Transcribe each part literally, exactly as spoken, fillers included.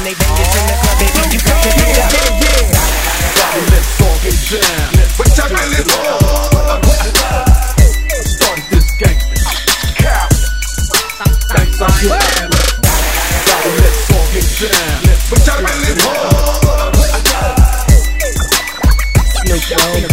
they bang it in the club, baby, you got to do that. Let's all get down. What y'all really want? Start this gangster. Cow. Thanks, I'm getting. Let's all get down. What y'all really want? Snoop Dogg.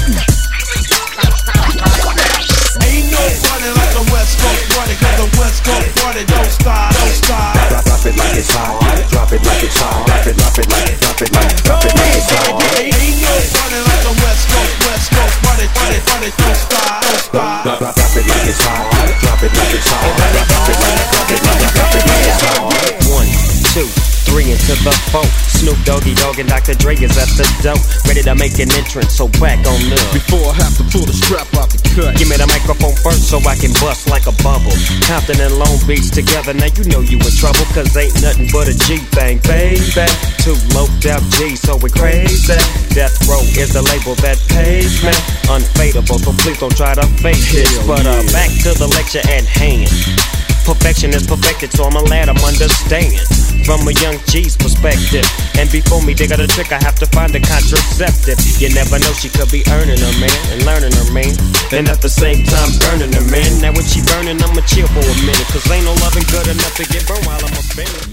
Ain't no party like the West Coast party, cause the West Coast party don't stop, don't stop. Drop, drop it like it's hot. Drop it like it's hot. Drop it, drop it like, drop it like, drop it like it's hot. Ain't no party like the West Coast, West Coast party, party, party, don't stop, don't stop. Drop, drop, drop it like it's hot. Drop it like it's hot. Drop it like, drop it like, drop it like it's hot. One, two, three into the four. Snoop Doggy Dogg and Doctor Dre is at the door, ready to make an entrance, so back on up. Before I have to pull the strap out the cut, Give me the microphone first so I can bust like a bubble. Compton and Long Beach together, now you know you in trouble, cause ain't nothing but a G thing, baby. Two loped out G's, so we crazy. Death Row is the label that pays me. Unfadable, so please don't try to fake this. But uh, back to the lecture at hand. Perfection is perfected, so I'ma let them understand from a young G's perspective. And before me dig out a trick, I have to find a contraceptive. You never know, she could be earning her man and learning her man, and at the same time burning her man. Now when she burning, I'ma chill for a minute, cause ain't no loving good enough to get burned while I'm a spinning.